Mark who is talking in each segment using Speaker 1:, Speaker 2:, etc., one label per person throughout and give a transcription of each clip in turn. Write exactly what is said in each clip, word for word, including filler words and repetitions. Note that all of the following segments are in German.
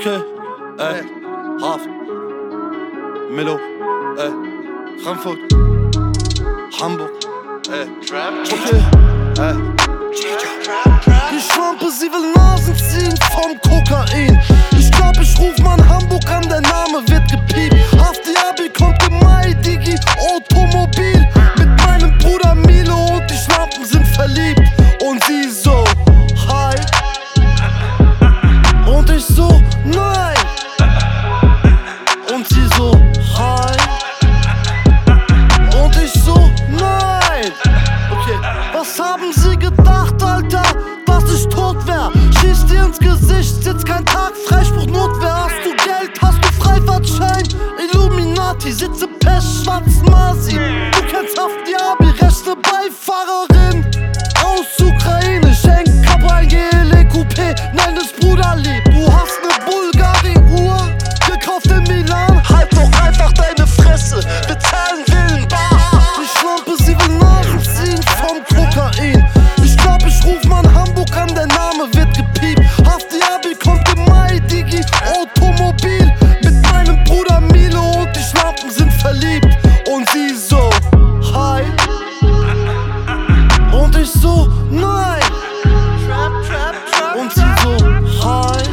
Speaker 1: Okay, ey, Haf, Melo, ey, Frankfurt, Hamburg, ey, okay, ey. Die Schlampe, sie will Nasen ziehen vom Kokain. Ich glaub, ich ruf mal in Hamburg an, der Name wird gepiept. Hafti-Abi kommt im Mai, Digi, Automobil. Mit meinem Bruder Milo und die Schlampen sind verliebt. Und sie so, hi. Und ich so, nein. Und sie so, hi. Und ich so, nein. Okay, was haben sie gedacht, Alter? Dass ich tot wär? Schieß dir ins Gesicht, sitzt kein Tag, Freispruch, Notwehr. Hast du Geld, hast du Freifahrtschein? Illuminati, sitze Pest, schwarzen Masi. Du kennst Hafti-Abi, rechte Beifahrerin aus Ukraine. Schenk Kabra, G L E Coupé, nenn es Bruderlieb. Du hast ne Bulgari-Uhr, gekauft in Milan. Halt doch einfach deine Fresse, bezahlen Willen bar. Die Schlampe, sie will Nasen ziehen vom Kokain. Ich glaub, ich ruf mal in Hamburg an, der Name wird gepiept. Hafti-Abi kommt im Mai, Digi, Automobil. Mit meinem Bruder Milo und die Schlampen sind verliebt. Und sie so, hi. Und ich so, nein. Und sie so, hi.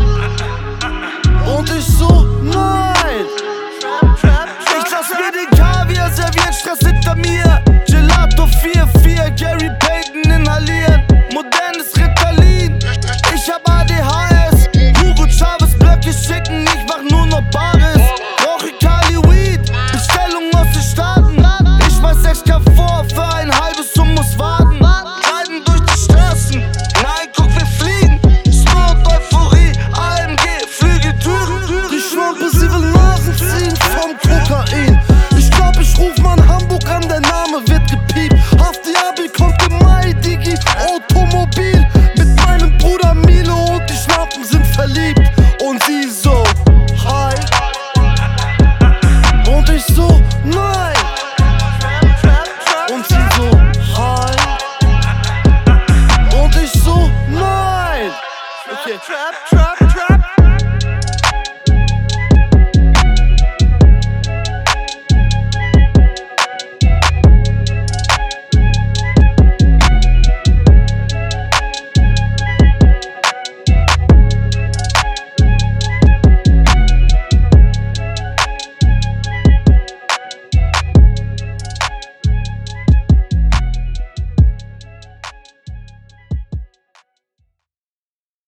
Speaker 1: Und ich so, nein.
Speaker 2: Ich lass mir den Kaviar servieren, Stress hinter mir. Gelato vier vier, Gary Payton inhalieren. Modernes Ritalin, ich hab A D H S. Hugo Chavez Blöcke schicken, ich mach nur noch Bares. Brauche Kali Weed, Bestellung aus den Staaten. Ich weiß echt kein vor, für ein halbes und muss warten. Reiten durch die Straßen, nein, guck, wir fliegen. Snort, Euphorie, A M G, Flügeltüren.
Speaker 1: Die Schlampe, sie will Nasen ziehen vom Kokain. Ich glaub, ich ruf mal in Hamburg an, der Name wird gepiept. Hafti-Abi kommt im Mai, Digi, Automobil. Mit meinem Bruder Milo und die Schlampen sind verliebt. Und sie so, hi. Und ich so, nein. Und sie so, hi. Und ich so, nein. Okay.
Speaker 2: Trap, trap.